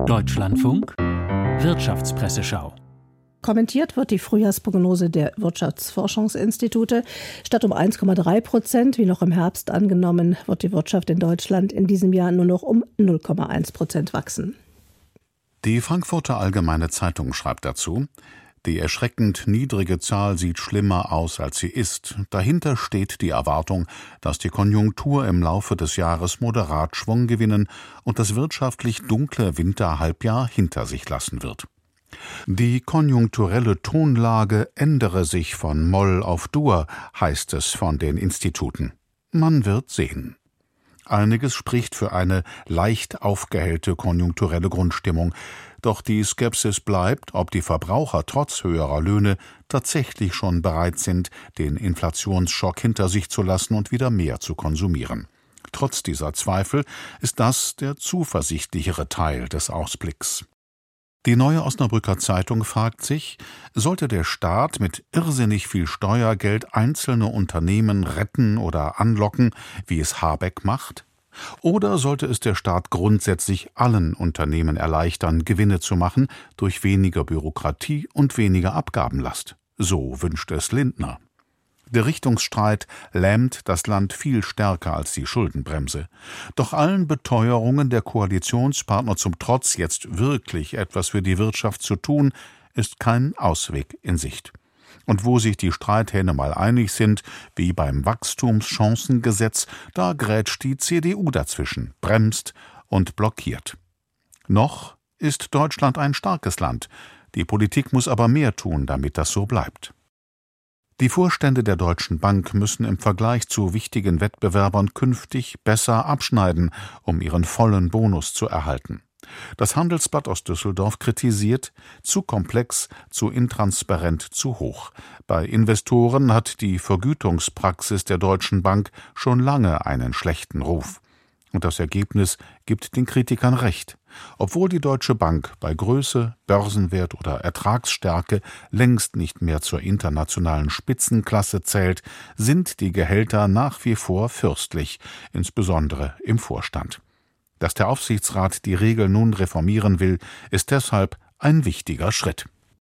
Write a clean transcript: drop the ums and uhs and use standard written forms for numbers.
Deutschlandfunk Wirtschaftspresseschau. Kommentiert wird die Frühjahrsprognose der Wirtschaftsforschungsinstitute. Statt um 1,3%, wie noch im Herbst angenommen, wird die Wirtschaft in Deutschland in diesem Jahr nur noch um 0,1% wachsen. Die Frankfurter Allgemeine Zeitung schreibt dazu: Die erschreckend niedrige Zahl sieht schlimmer aus, als sie ist. Dahinter steht die Erwartung, dass die Konjunktur im Laufe des Jahres moderat Schwung gewinnen und das wirtschaftlich dunkle Winterhalbjahr hinter sich lassen wird. Die konjunkturelle Tonlage ändere sich von Moll auf Dur, heißt es von den Instituten. Man wird sehen. Einiges spricht für eine leicht aufgehellte konjunkturelle Grundstimmung. Doch die Skepsis bleibt, ob die Verbraucher trotz höherer Löhne tatsächlich schon bereit sind, den Inflationsschock hinter sich zu lassen und wieder mehr zu konsumieren. Trotz dieser Zweifel ist das der zuversichtlichere Teil des Ausblicks. Die Neue Osnabrücker Zeitung fragt sich, sollte der Staat mit irrsinnig viel Steuergeld einzelne Unternehmen retten oder anlocken, wie es Habeck macht? Oder sollte es der Staat grundsätzlich allen Unternehmen erleichtern, Gewinne zu machen, durch weniger Bürokratie und weniger Abgabenlast? So wünscht es Lindner. Der Richtungsstreit lähmt das Land viel stärker als die Schuldenbremse. Doch allen Beteuerungen der Koalitionspartner zum Trotz, jetzt wirklich etwas für die Wirtschaft zu tun, ist kein Ausweg in Sicht. Und wo sich die Streithähne mal einig sind, wie beim Wachstumschancengesetz, da grätscht die CDU dazwischen, bremst und blockiert. Noch ist Deutschland ein starkes Land. Die Politik muss aber mehr tun, damit das so bleibt. Die Vorstände der Deutschen Bank müssen im Vergleich zu wichtigen Wettbewerbern künftig besser abschneiden, um ihren vollen Bonus zu erhalten. Das Handelsblatt aus Düsseldorf kritisiert: zu komplex, zu intransparent, zu hoch. Bei Investoren hat die Vergütungspraxis der Deutschen Bank schon lange einen schlechten Ruf. Und das Ergebnis gibt den Kritikern recht. Obwohl die Deutsche Bank bei Größe, Börsenwert oder Ertragsstärke längst nicht mehr zur internationalen Spitzenklasse zählt, sind die Gehälter nach wie vor fürstlich, insbesondere im Vorstand. Dass der Aufsichtsrat die Regel nun reformieren will, ist deshalb ein wichtiger Schritt.